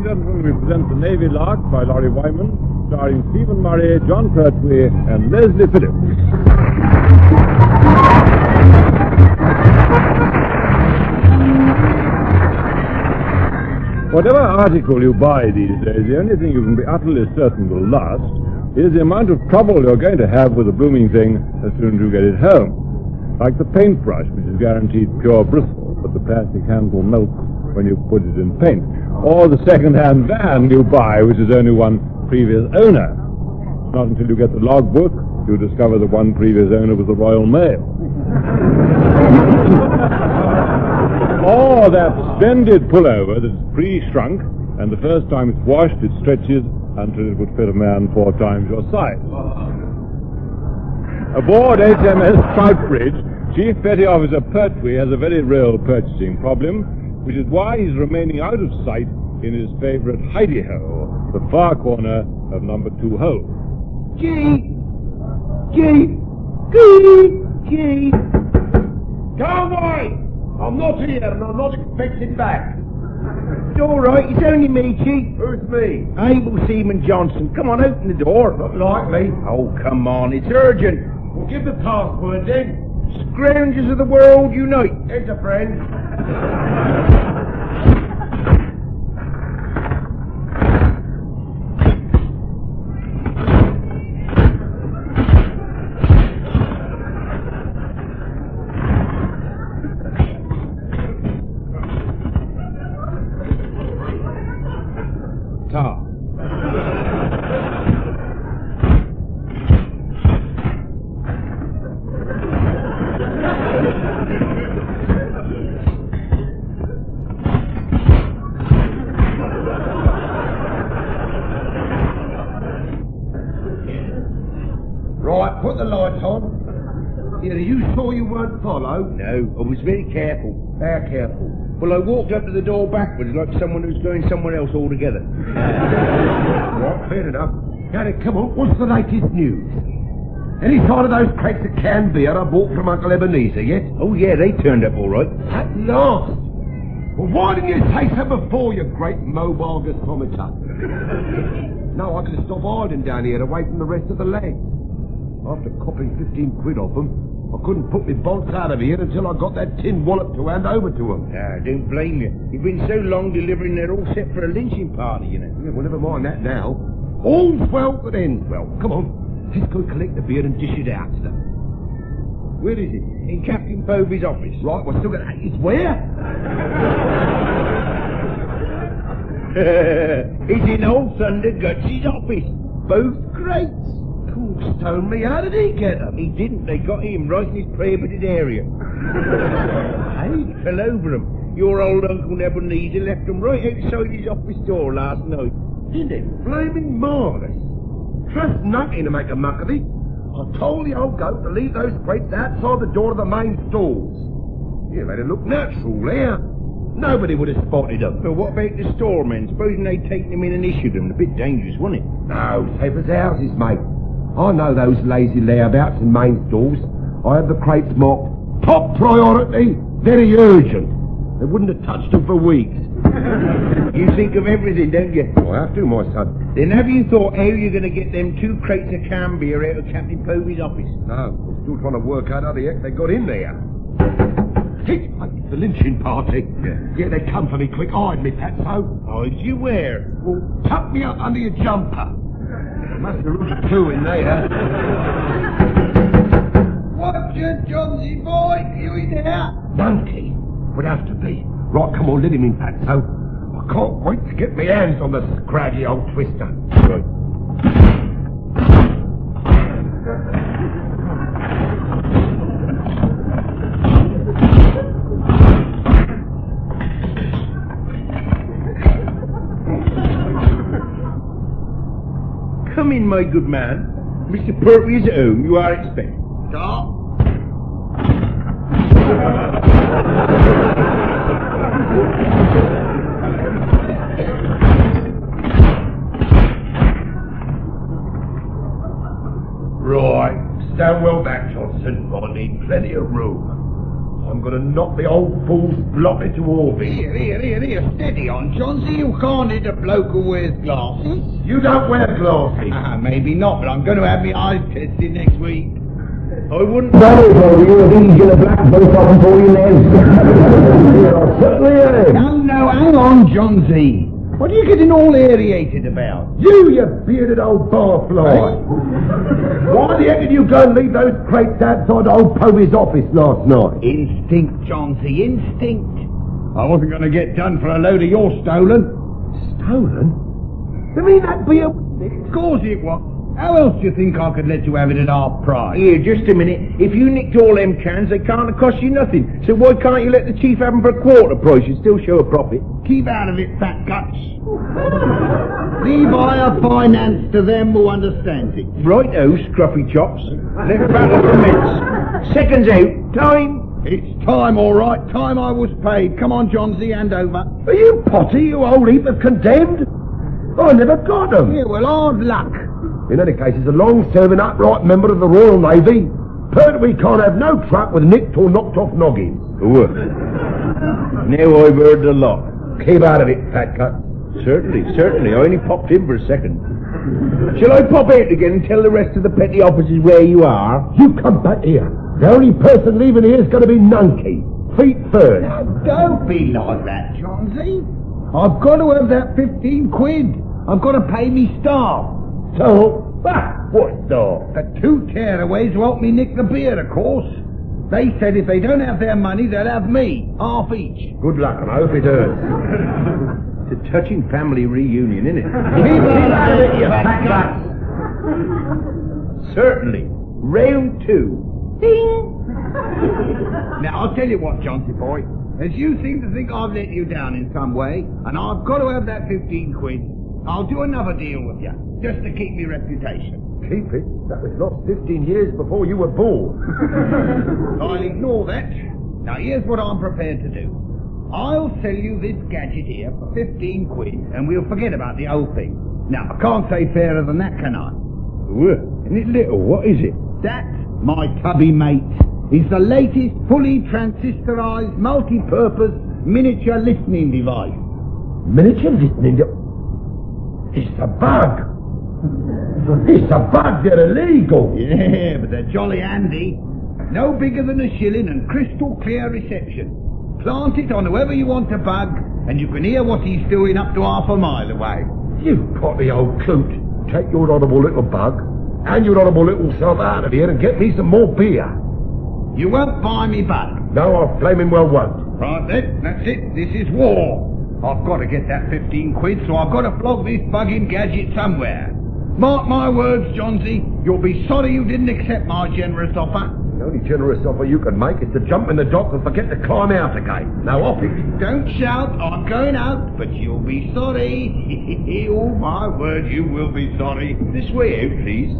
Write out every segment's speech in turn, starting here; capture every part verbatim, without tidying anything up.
gentlemen, we present The Navy Lark by Laurie Wyman, starring Stephen Murray, John Pertwee, and Leslie Phillips. Whatever article you buy these days, the only thing you can be utterly certain will last is the amount of trouble you're going to have with the blooming thing as soon as you get it home. Like the paintbrush, which is guaranteed pure bristle, but the plastic handle melts when you put it in paint. Or the second-hand van you buy, which has only one previous owner. Not until you get the logbook you discover that one previous owner was the Royal Mail. Or that splendid pullover that's pre-shrunk, and the first time it's washed it stretches until it would fit a man four times your size. Aboard H M S Troutbridge, Chief Petty Officer Pertwee has a very real purchasing problem, which is why he's remaining out of sight in his favorite hidey-hole, the far corner of number two hold. Gee! Gee! Gee! Gee! Go away! I'm not here and I'm not expected back. It's all right, it's only me, Chief. Who's me? Able Seaman Johnson. Come on, open the door. Not likely. Oh, come on, it's urgent. Well, give the password then. Scroungers of the world unite. Enter, friend. Ta. Right, put the light on. Yeah, are you sure you weren't followed? No, I was very careful. How careful? Well, I walked up to the door backwards like someone who's going somewhere else altogether. Right, fair enough. Now then, come on, what's the latest news? Any sign of those crates of canned beer I bought from Uncle Ebenezer yet? Oh, yeah, they turned up all right. At last! Well, why didn't you say so before, you great mobile gasometer? No, I can stop hiding down here away from the rest of the lads. After copping fifteen quid off them, I couldn't put my bolts out of here until I got that tin wallop to hand over to them. Ah, don't blame you. You've been so long delivering they're all set for a lynching party, you know. Yeah, well, never mind that now. All's well that ends well. Come on, let's go collect the beer and dish it out to them. Where is it? In Captain Povey's office. Right, we're still going to... It's where? It's in old Thunder Guts' office. Both crates. Cool stone me, how did he get them? He didn't. They got him right in his prohibited area. Hey, he fell over them. Your old Uncle Ebenezer left them right outside his office door last night. Isn't it flaming marvellous? Trust nothing to make a muck of it. I told the old goat to leave those crates outside the door of the main stalls. Yeah, they'd have looked natural there. Nobody would have spotted them. Well, what about the storemen? Supposing they'd taken them in and issued them? A bit dangerous, wasn't it? No, safe as houses, mate. I know those lazy layabouts in main stalls. I had the crates marked top priority, very urgent. They wouldn't have touched them for weeks. You think of everything, don't you? I have to, my son. Then have you thought how you're going to get them two crates of canned beer out of Captain Povey's office? No, we're still trying to work out how the heck they got in there. Hey, the lynching party. Yeah, yeah, they come for me quick. Hide me, Patso. Hide you where? Well, tuck me up under your jumper. Must have looked two in there. Watch it, Johnsy boy. You in there? Monkey. Would have to be. Right, come on, let him in, Patso. I can't wait to get my hands on the scraggy old twister. Right. Come in, my good man. Mister Pertwee is at home. You are expected. Stop. Right. Stand well back, Johnson. I need plenty of room. I'm going to knock the old fool's blotter to orbit. Here, here, here, here. Steady on, Johnsy. You can't hit a bloke who wears glasses. You don't wear glasses. Ah, maybe not, but I'm going to have my eyes tested next week. I wouldn't... Sorry for you, I think you're a black boat off before you live. You certainly am. No, no, hang on, Johnsy. What are you getting all aerated about? You, you bearded old barfly. Why the heck did you go and leave those crates outside old Povey's office last night? Instinct, Johnsy, instinct. I wasn't going to get done for a load of your stolen. Stolen? You mean that beer? Of course it was. How else do you think I could let you have it at half price? Here, just a minute. If you nicked all them cans, they can't have cost you nothing. So why can't you let the chief have them for a quarter price? You'd still show a profit. Keep out of it, fat guts. Leave higher finance to them who understand it. Right-o, scruffy chops. Let's battle the mess. Seconds out. Time. It's time, all right. Time I was paid. Come on, Johnsy, hand over. Are you potty, you old heap of condemned? I never got them. Yeah, well, hard luck. In any case, as a long-serving upright member of the Royal Navy, pert we can't have no truck with nicked or knocked off noggins. Ooh. Now I've heard the lot. Keep out of it, fat cut. Certainly, certainly. I only popped in for a second. Shall I pop out again and tell the rest of the petty officers where you are? You come back here. The only person leaving here is going to be Nunkey. Feet first. Now, don't be like that, Johnsy. I've got to have that fifteen quid. I've got to pay me staff. So, bah, what staff? The two tearaways who helped me nick the beer, of course. They said if they don't have their money, they'll have me, half each. Good luck, and I hope it hurts. It's a touching family reunion, isn't it? Keep out of it, you fat guts. Certainly. Round two. Ding! Now, I'll tell you what, Johnsy boy. As you seem to think I've let you down in some way, and I've got to have that fifteen quid, I'll do another deal with you, just to keep me reputation. Keep it? That was lost fifteen years before you were born. I'll ignore that. Now, here's what I'm prepared to do. I'll sell you this gadget here for fifteen quid, and we'll forget about the old thing. Now, I can't say fairer than that, can I? Ooh, isn't it little? What is it? That, my tubby mate, is the latest fully transistorized, multi-purpose, miniature listening device. Miniature listening device? It's a bug. It's a bug. They're illegal. Yeah, but they're jolly handy. No bigger than a shilling and crystal clear reception. Plant it on whoever you want to bug, and you can hear what he's doing up to half a mile away. You potty old coot. Take your honourable little bug and your honourable little self out of here and get me some more beer. You won't buy me bug. No, I flaming well won't. Right then, that's it. This is war. I've got to get that fifteen quid, so I've got to flog this bugging gadget somewhere. Mark my words, Johnsy, you'll be sorry you didn't accept my generous offer. The only generous offer you can make is to jump in the dock and forget to climb out again. Now off it. Don't shout, I'm going out, but you'll be sorry. Oh, my word, you will be sorry. This way out, please.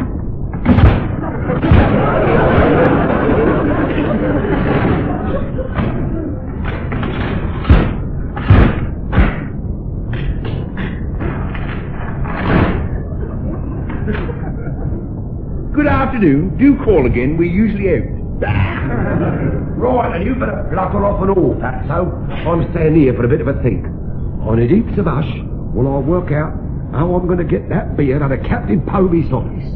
Good afternoon. Do call again. We're usually out. Right, and you better flutter off and all, Fatso. I'm staying here for a bit of a think. I need heaps of hush while I work out how I'm going to get that beer out of Captain Povey's office.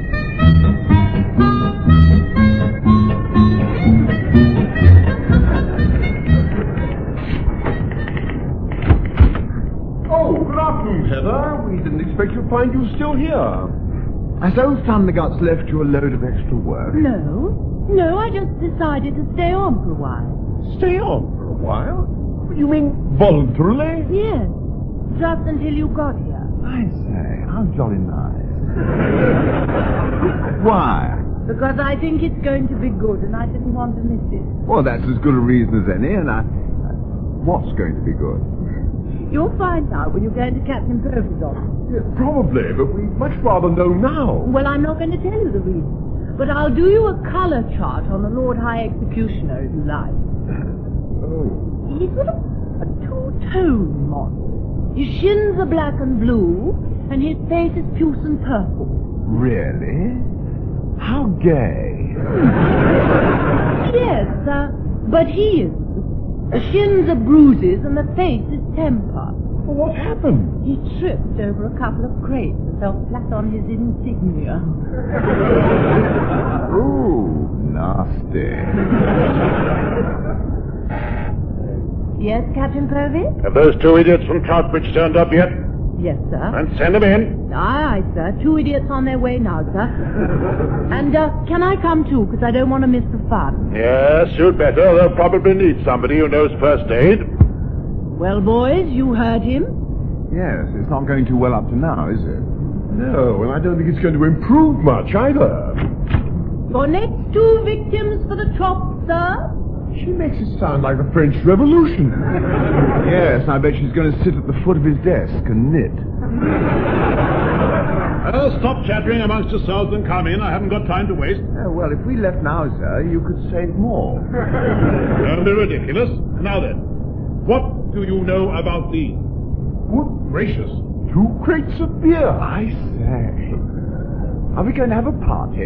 Oh, good afternoon, Heather. We didn't expect to find you still here. Has old Thunderguts left you a load of extra work? No. No, I just decided to stay on for a while. Stay on for a while? You mean voluntarily? Yes. Just until you got here. I say, how jolly nice. Why? Because I think it's going to be good and I didn't want to miss it. Well, that's as good a reason as any, and I... What's going to be good? You'll find out when you go into Captain Povey's office. Yes, probably, but we'd much rather know now. Well, I'm not going to tell you the reason. But I'll do you a colour chart on the Lord High Executioner if you like. Oh. He's sort of a two-tone model. His shins are black and blue, and his face is puce and purple. Really? How gay. Yes, uh, But he is. The shins are bruises and the face is temper. Well, what happened? He tripped over a couple of crates and fell flat on his insignia. Ooh, nasty. Yes, Captain Purvis? Have those two idiots from Troutbridge turned up yet? Yes, sir. And send them in. Aye, aye, sir. Two idiots on their way now, sir. And, uh, can I come too? Because I don't want to miss the fun. Yes, you'd better. They'll probably need somebody who knows first aid. Well, boys, you heard him. Yes, it's not going too well up to now, is it? No, and I don't think it's going to improve much either. Your next two victims for the chop, sir. She makes it sound like the French Revolution. Yes, I bet she's going to sit at the foot of his desk and knit. Well, stop chattering amongst yourselves and come in. I haven't got time to waste. Oh, well, if we left now, sir, you could save more. Don't be ridiculous. Now then, what do you know about these? Good gracious. Two crates of beer. I say, are we going to have a party?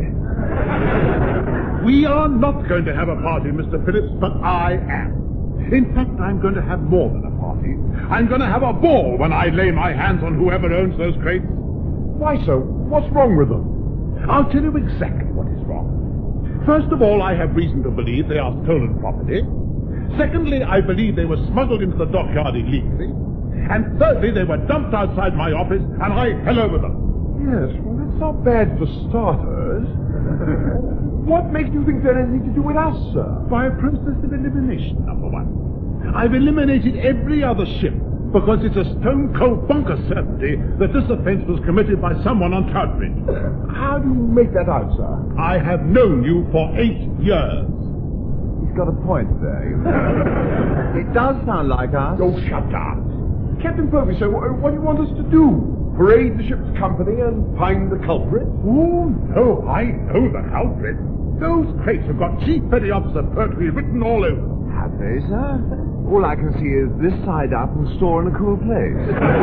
We are not going to have a party, Mister Phillips, but I am. In fact, I'm going to have more than a party. I'm going to have a ball when I lay my hands on whoever owns those crates. Why so? What's wrong with them? I'll tell you exactly what is wrong. First of all, I have reason to believe they are stolen property. Secondly, I believe they were smuggled into the dockyard illegally. And thirdly, they were dumped outside my office, and I fell over them. Yes, well, that's not bad for starters. What makes you think they're anything to do with us, sir? By a process of elimination, number one. I've eliminated every other ship because it's a stone-cold bonkers certainty that this offense was committed by someone on Troutbridge. How do you make that out, sir? I have known you for eight years. He's got a point there, you know. It does sound like us. Oh, shut up. Captain Purvis, sir, what, what do you want us to do? Parade the ship's company and find the culprit? Oh, no, I know the culprit. Those crates have got Chief Petty Officer Pertwee written all over them. Have they, sir? All I can see is this side up and store in a cool place.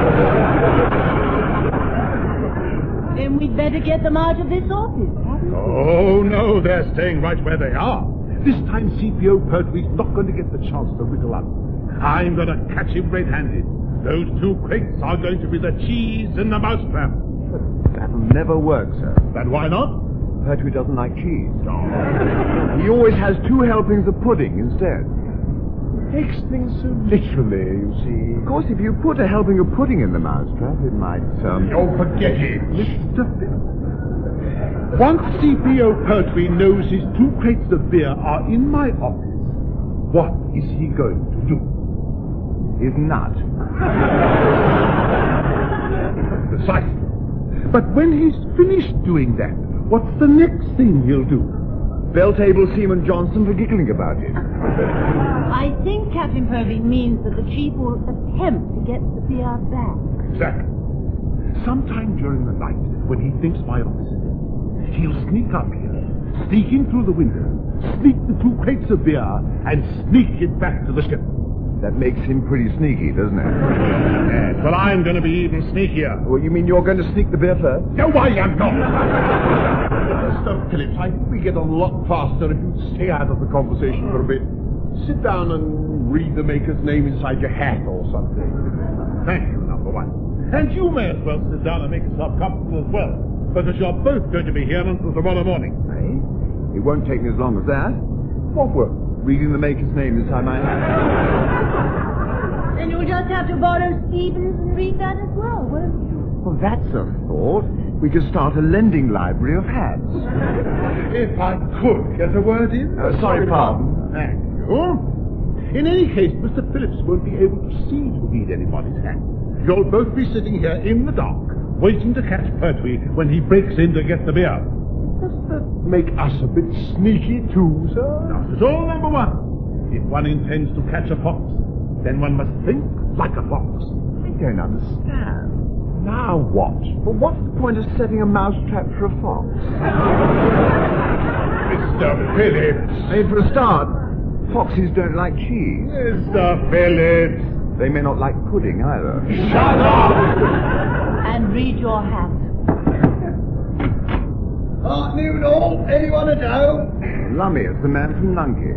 Then we'd better get them out of this office, hadn't we? Oh, no, they're staying right where they are. This time C P O Pertwee's not going to get the chance to wiggle up. I'm going to catch him red-handed. Those two crates are going to be the cheese in the mousetrap. That'll never work, sir. Then why not? Pertwee doesn't like cheese. He always has two helpings of pudding instead. Takes things so literally, you see. Of course, if you put a helping of pudding in the mousetrap, it might, um... Oh, forget it, Mister Phillips. Once C P O Pertwee knows his two crates of beer are in my office, what is he going to do? His nut. Precisely. But when he's finished doing that, what's the next thing he'll do? Belltable Seaman Johnson for giggling about it. I think Captain Purvis means that the chief will attempt to get the beer back. Exactly. Sometime during the night, when he thinks my office is empty, he'll sneak up here, sneak in through the window, sneak the two crates of beer, and sneak it back to the ship. That makes him pretty sneaky, doesn't it? Yes, but I'm going to be even sneakier. Well, you mean you're going to sneak the beer first? No, I am not. Mister Phillips, I think we get on a lot faster if you stay out of the conversation for a bit. Sit down and read the maker's name inside your hat or something. Thank you, number one. And you may as well sit down and make yourself comfortable as well, because you're both going to be here until tomorrow morning. Eh? It won't take me as long as that. What work? Reading the maker's name inside my hat. Then you'll just have to borrow Stephen's and read that as well, won't you? Well, that's a thought. We could start a lending library of hats. If I could get a word in. Uh, sorry, pardon. Thank you. In any case, Mister Phillips won't be able to see to read anybody's hat. You'll both be sitting here in the dark, waiting to catch Pertwee when he breaks in to get the beer. Does that make us a bit sneaky too, sir? Not at all, number one. If one intends to catch a fox, then one must think like a fox. I don't understand. Now what? Well, what's the point of setting a mousetrap for a fox? Mister Phillips. Hey, for a start, foxes don't like cheese. Mister Phillips. They may not like pudding either. Shut up! And read your hat. Afternoon all. Anyone at home? Lummy, it's the man from Nunkie.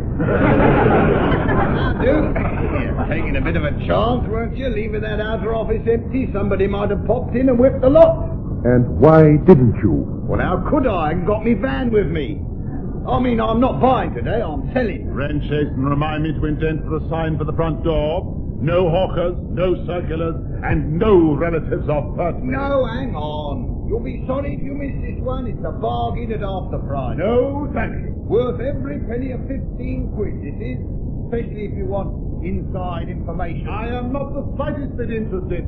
Dude, you're taking a bit of a chance, weren't you? Leaving that outer office empty. Somebody might have popped in and whipped the lock. And why didn't you? Well, how could I? I haven't got me van with me. I mean, I'm not buying today, I'm selling. Renchase, remind me to indent for a sign for the front door. No hawkers, no circulars, and no relatives of Pertwee. No, hang on. You'll be sorry if you miss this one. It's a bargain at half the price. No, thank you. Worth every penny of fifteen quid, this is. Especially if you want inside information. I am not the slightest bit interested.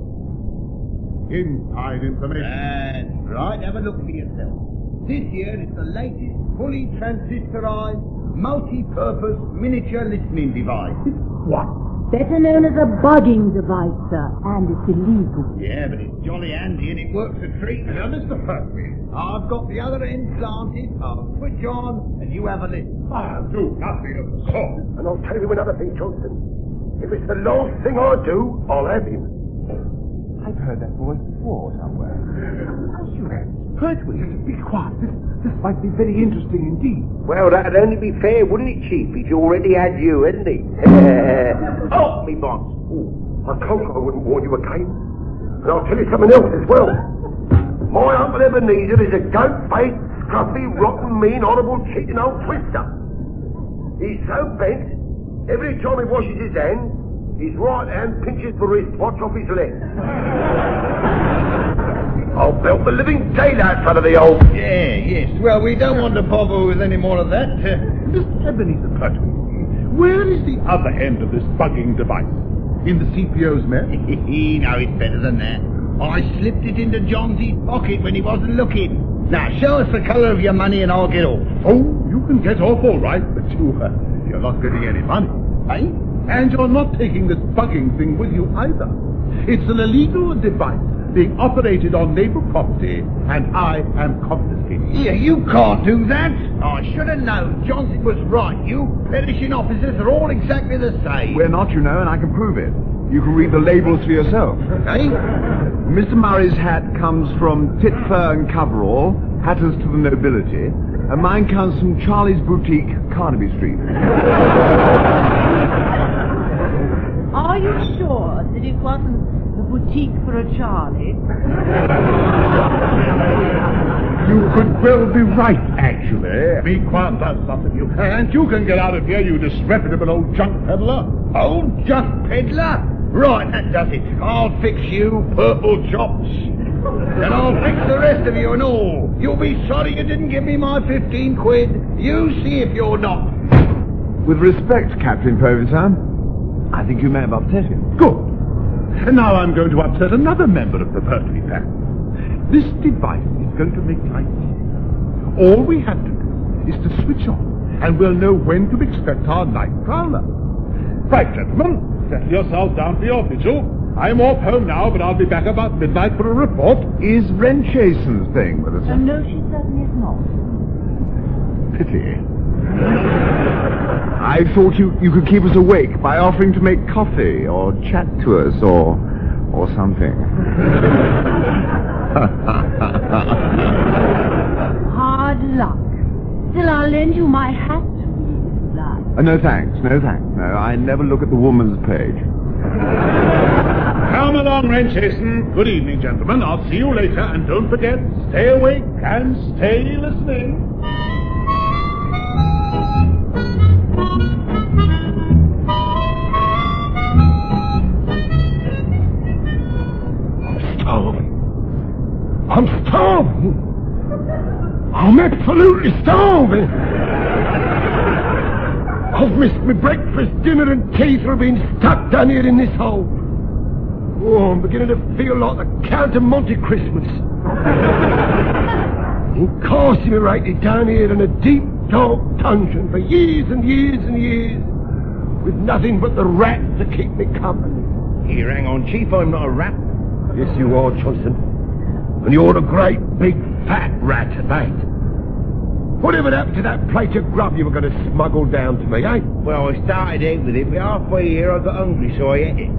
Inside information. That's right. Have a look for yourself. This year is the latest fully transistorized, multi-purpose miniature listening device. What? Better known as a bugging device, sir, and it's illegal. Yeah, but it's jolly handy and it works a treat. Now, Mister Pertwee. I've got the other end planted. I'll switch on and you have a listen. I'll do nothing of the sort. And I'll tell you another thing, Johnson. If it's the last thing I do, I'll have him. I've heard that voice before somewhere. Of course you have. Pertwee, be quiet. This, this might be very interesting indeed. Well, that'd only be fair, wouldn't it, Chief? He's already had you, hasn't he? Oh, me boss. Oh, I told you I wouldn't warn you again. And I'll tell you something else as well. My Uncle Ebenezer is a goat-faced, scruffy, rotten, mean, horrible, cheating old twister. He's so bent, every time he washes his hands, his right hand pinches the wristwatch off his leg. I'll belt the living daylights out of the old... Yeah, yes. Well, we don't want to bother with any more of that. Uh, Mister Ebenezer Pertwee, where is the other end of this bugging device? In the C P O's mess? no, it's better than that. I slipped it into Johnsy's pocket when he wasn't looking. Now, show us the colour of your money and I'll get off. Oh, you can get off all right, but you, uh, you're not getting any money. Eh? And you're not taking this bugging thing with you either. It's an illegal device being operated on neighbor property, and I am confiscating. Yeah, you can't do that. I should have known. Johnson was right. You perishing officers are all exactly the same. We're not, you know, and I can prove it. You can read the labels for yourself. Eh? Mister Murray's hat comes from Titfur and Coverall, hatters to the nobility, and mine comes from Charlie's Boutique, Carnaby Street. Are you sure that it wasn't the boutique for a Charlie? You could well be right, actually. Be quiet does something you. And you can get out of here, you disreputable old junk peddler. Old junk peddler? Right, that does it. I'll fix you, purple chops. And I'll fix the rest of you and all. You'll be sorry you didn't give me my fifteen quid. You see if you're not. With respect, Captain Povington, I think you may have upset him. Good. And now I'm going to upset another member of the Pertwee family. This device is going to make life easy. All we have to do is to switch on, and we'll know when to expect our night prowler. Right, gentlemen, settle yourselves down for your vigil. I'm off home now, but I'll be back about midnight for a report. Is Renchasen staying with us? Oh, no, she certainly is not. Pity. I thought you, you could keep us awake by offering to make coffee or chat to us or or something. Hard luck. Still, I'll lend you my hat to read if you like. Uh, no thanks, no thanks. No, I never look at the woman's page. Come along, Renchasen. Good evening, gentlemen. I'll see you later, and don't forget, stay awake and stay listening. I'm starving. I'm absolutely starving. I've missed my breakfast, dinner and tea through being stuck down here in this hole. Oh, I'm beginning to feel like the Count of Monte Christmas. Incarcerated down here in a deep, dark dungeon for years and years and years, with nothing but the rats to keep me company. Here, hang on, Chief, I'm not a rat. Yes, you are, Johnson. And you're a great, big, fat rat at that. Whatever happened to that plate of grub you were going to smuggle down to me, eh? Well, I started out with it, but halfway here I got hungry, so I ate it.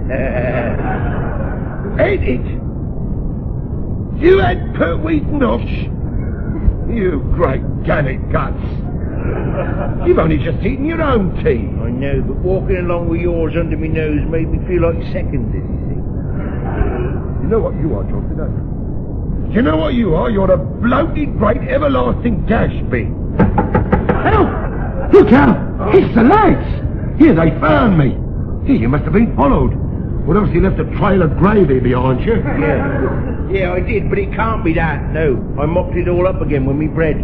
Ate it? You had Pertwee's nosh? You great gannet guts. You've only just eaten your own tea. I know, but walking along with yours under my nose made me feel like seconds, you see. You know what you are, Johnson, don't you? You know what you are? You're a bloated, great, everlasting dash bin. Help! Look out! It's the lads! Here, they found me. Here, you must have been followed. Or else you left a trail of gravy behind you. Yeah. Yeah, I did, but it can't be that. No, I mopped it all up again with me bread.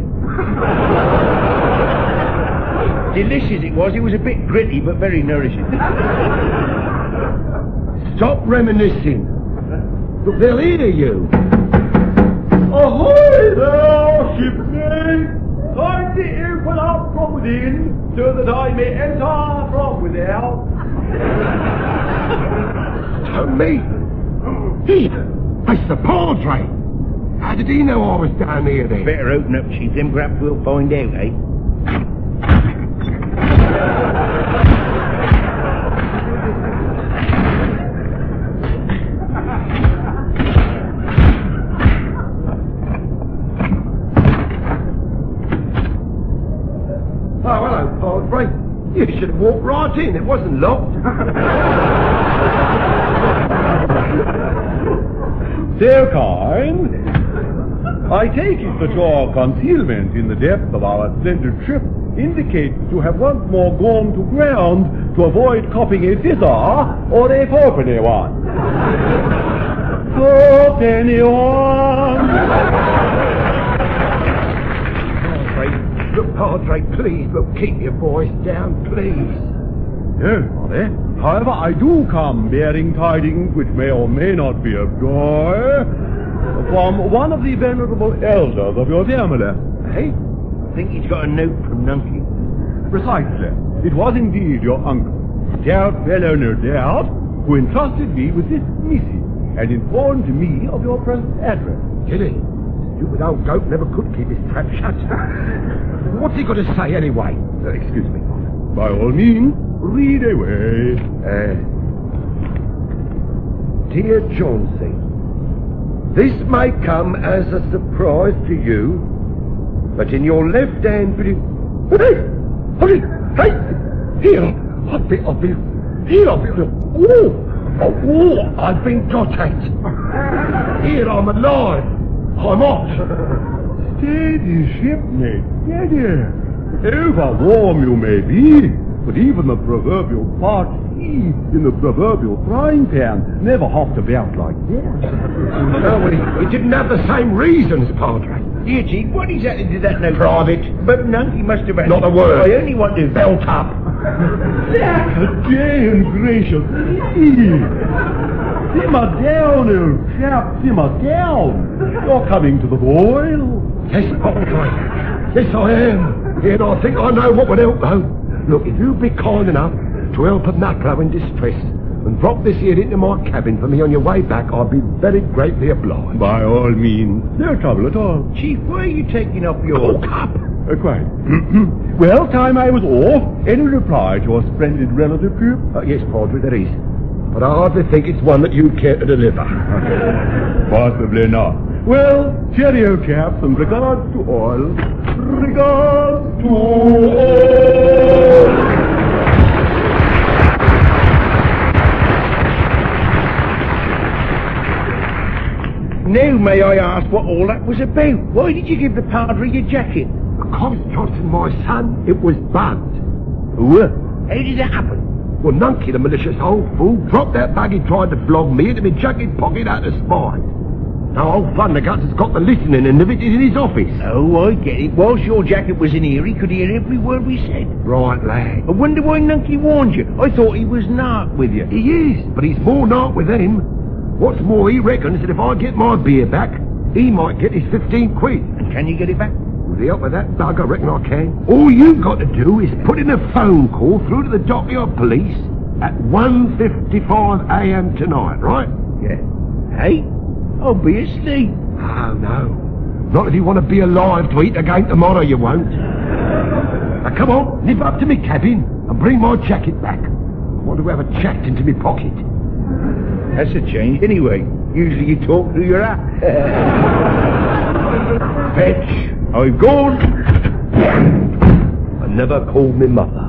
Delicious it was. It was a bit gritty, but very nourishing. Stop reminiscing. Look, they'll hear you. Ahoy there, shipmate! Kindly open up from within, so that I may enter from without. Tell me. He, it's the Padre. How did he know I was down here then? Better open up, Chief, then perhaps we'll find out, eh? Oh, hello, Padre. You should have walked right in. It wasn't locked. So kind. I take it that your concealment in the depth of our splendid ship indicates that you have once more gone to ground to avoid copying a scissor or a fourpenny one. Fourpenny one! Look, Padre, please, look, keep your voice down, please. Yes, Father. However, I do come bearing tidings which may or may not be of joy from one of the venerable elders of your family. Eh? I think he's got a note from Nunky. Precisely. It was indeed your uncle, stout fellow no doubt, who entrusted me with this missive and informed me of your present address. Did he? Stupid old goat never could keep his trap shut. What's he got to say anyway? Uh, excuse me. By all means, read away. Uh, Dear Chauncey, this may come as a surprise to you, but in your left hand... Hey! Hey! Hey! Here! I've been... I've been... Here I've been... Oh! Oh! Oh! I've been got at! Here I'm alive! I'm off! Steady, shipmate, steady. Overwarm you may be, but even the proverbial parched seed in the proverbial frying pan never hopped about like that. No, we, we didn't have the same reasons, Padre. Dear Chief, what exactly did that note... Private. But Nunky must have had... Not a word. I only want to... Belt up. Dear and gracious me. Simmer down, old chap, simmer down. You're coming to the boil. Yes, Padre. Yes, I am. And I think I know what would help, though. Look, if you'd be kind enough to help a mackerel in distress and drop this here into my cabin for me on your way back, I'd be very greatly obliged. By all means. No trouble at all. Chief, why are you taking off your... Oh, cup. Uh, quite. Well, time I was off, any reply to your splendid relative, Chief? Uh, yes, Padre, there is. But I hardly think it's one that you'd care to deliver. Possibly not. Well, cheerio, chaps, and regards to all. Regards to all. Now, may I ask what all that was about? Why did you give the Padre your jacket? Because, Johnson, my son, it was bugged. What? How did that happen? Well, Nunky, the malicious old fool, dropped that bag he tried to flog me into my jacket pocket out of spite. Now, old Thunderguts has got the listening end of it in his office. Oh, I get it. Whilst your jacket was in here, he could hear every word we said. Right, lad. I wonder why Nunky warned you. I thought he was narc with you. He is, but he's more narc with him. What's more, he reckons that if I get my beer back, he might get his fifteen quid. And can you get it back? With the help of that bug, I reckon I can. All you've got to do is put in a phone call through to the Dockyard Police at one fifty-five a m tonight, right? Yeah. Hey? Obviously. Oh, no. Not if you want to be alive to eat again tomorrow, you won't. Now, come on, nip up to me cabin and bring my jacket back. I want to have a chat into me pocket. That's a change anyway. Usually you talk through your hat. Fetch. I've gone and never called me mother.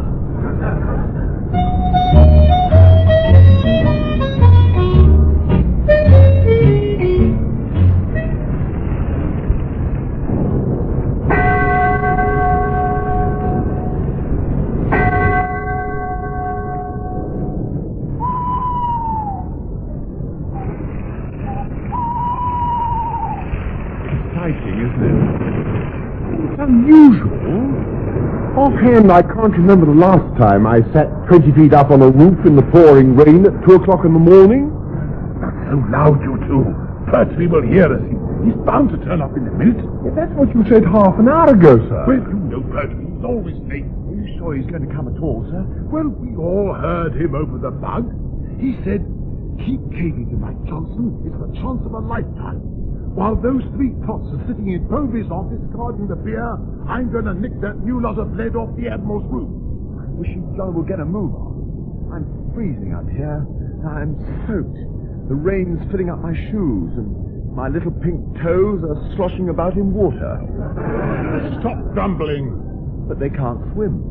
Offhand, I can't remember the last time I sat twenty feet up on a roof in the pouring rain at two o'clock in the morning. Not so loud, you two. Pertwee will hear us. He's bound to turn up in a minute. Yeah, that's what you said half an hour ago, sir. Well, you know Pertwee. He's always late. Are you sure he's going to come at all, sir? Well, we all heard him over the bug. He said, keep caving tonight, Johnson. It's the chance of a lifetime. While those three tots are sitting in Povey's office guarding the beer, I'm going to nick that new lot of lead off the Admiral's roof. I wish you John would get a move on. I'm freezing out here. I'm soaked. The rain's filling up my shoes, and my little pink toes are sloshing about in water. Stop grumbling. But they can't swim.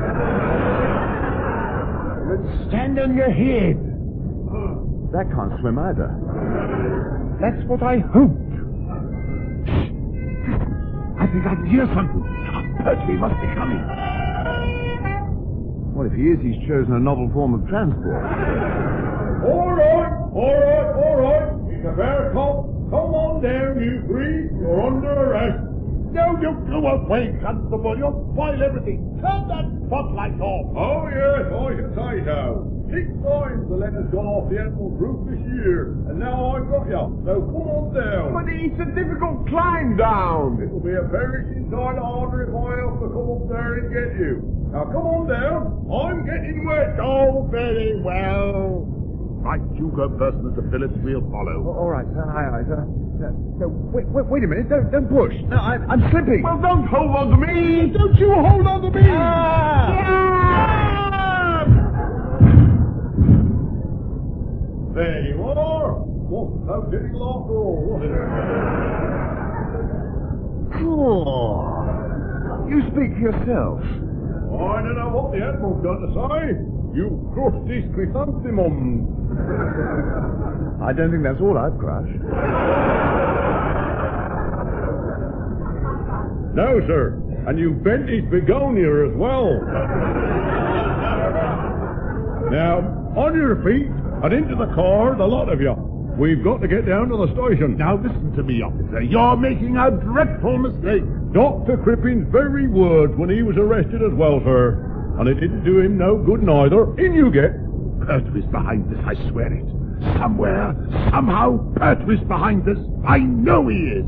Then stand on your head. That can't swim either. That's what I hoped. I think I can hear something. Pertwee must be coming. Well, if he is, he's chosen a novel form of transport. All right, all right, all right. It's a fair cop. Come on down, you three. You're under arrest. No, you go away, Constable. You'll spoil everything. Turn that spotlight off. Oh, yes, I can say so. Six times the letter's gone off the Admiral's roof this year, and now I've got you. So come on down. But it's a difficult climb down. It'll be a very inside harder if I have to come up there and get you. Now come on down. I'm getting wet. Oh, very well. Right, you go first, Mister Phillips. We'll follow. Oh, all right, sir. Aye, aye, sir. No, no, wait, wait, wait a minute. Don't, don't push. No, I, I'm slipping. Well, don't hold on to me. Don't you hold on to me. Ah! Ah! There you are. Wasn't so difficult after all, was it? Oh, you speak for yourself. I don't know what the Admiral's going to say. You crushed his chrysanthemums. I don't think that's all I've crushed. No, sir. And you bent his begonia as well. Now, on your feet and into the car, the lot of you. We've got to get down to the station. Now listen to me, officer. You're making a dreadful mistake. Doctor Crippin's very words when he was arrested as well, sir. And it didn't do him no good neither. In you get. Pertwee's behind this, I swear it. Somewhere, somehow, Pertwee's behind this. I know he is.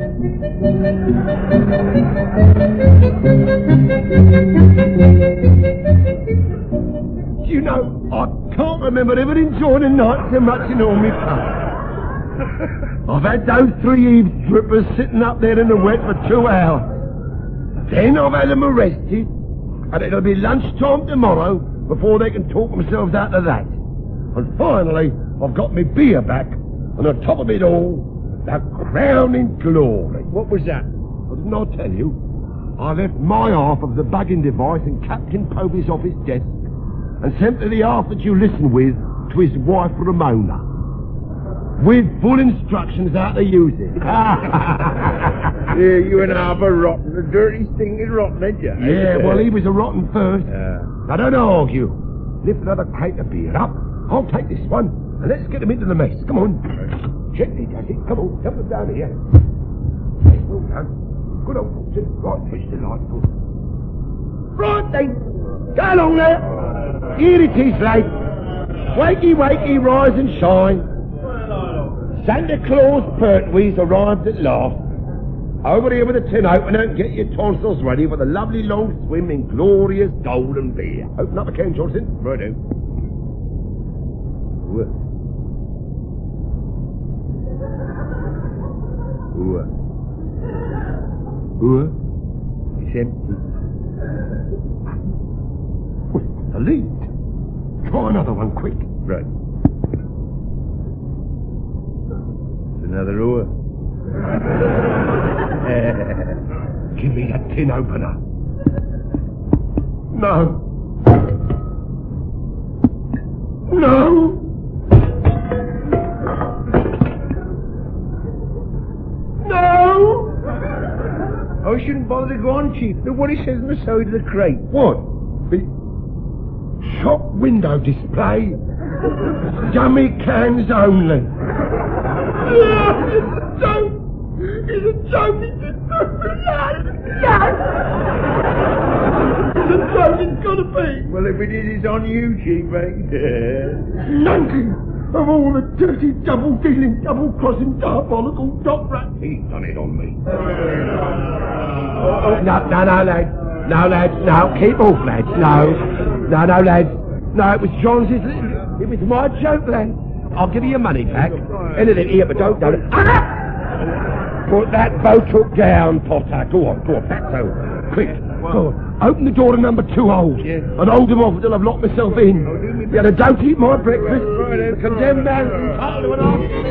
You know, I can't remember ever enjoying a night so much in all my life. I've had those three eavesdroppers sitting up there in the wet for two hours. Then I've had them arrested, and it'll be lunchtime tomorrow before they can talk themselves out of that. And finally, I've got my beer back, and on top of it all, the crowning glory. What was that? Well, didn't I tell you? I left my half of the bugging device in Captain Povey's office desk, and sent to the half that you listen with to his wife Ramona, with full instructions how to use it. Yeah, you and half are rotten. The dirty stinking rotten, ain't you? Yeah, well, he was a rotten first. Yeah. Now, don't argue. Lift another crate of beer up. I'll take this one, and let's get him into the mess. Come on. Gently, does it. Come on, jump him down here. Yes, well done. Good old Watson. Right, fish delightful. Right, then. Go along there. Here it is, lad. Wakey, wakey, rise and shine. Santa Claus Pertwee's arrived at last. Over here with the tin opener and get your tonsils ready for the lovely long swim in glorious golden beer. Open up a can, Johnson. Righto. Ooh. Ooh. Ooh. It's empty. A lead. Try another one, quick. Right. It's another oar. Give me that tin opener. No. No. No. I shouldn't bother to go on, Chief. Look what it says on the side of the crate. What? The shop window display? Dummy cans only. Yeah, it's a joke. It's a joke. It's a joke. Yes. It's a joke. It's got to be. Well, if it is, it's on you, Chief, eh? Nunky of all the dirty, double-dealing, double-crossing, diabolical dog rats. He's done it on me. No, no, no, lads. No, lads, no. Keep off, lads. No. No, no, lads. No, it was John's. It was my joke, lads. I'll give you your money back. Anything here, but don't, don't. Ah! Put that boat hook down, Potter. Go on, go on, back so. Quick. Go on. Open the door to number two hold. Yeah. And hold him off until I've locked myself in. Yeah, and don't eat my breakfast. Right, The condemned man's entitled to an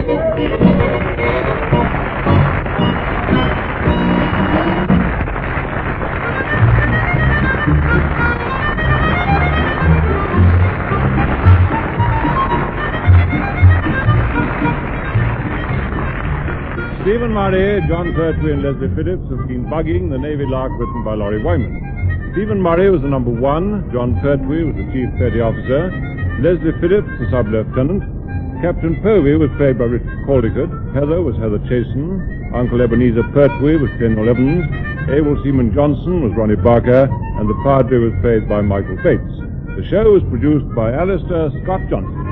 Stephen Murray, John Pertwee and Leslie Phillips have been bugging the Navy Lark written by Laurie Wyman. Stephen Murray was the number one, John Pertwee was the chief petty officer, Leslie Phillips the sub-lieutenant, Captain Povey was played by Richard Caldicott, Heather was Heather Chasen, Uncle Ebenezer Pertwee was Samuel Evans, Abel Seaman Johnson was Ronnie Barker, and the Padre was played by Michael Bates. The show was produced by Alistair Scott Johnson.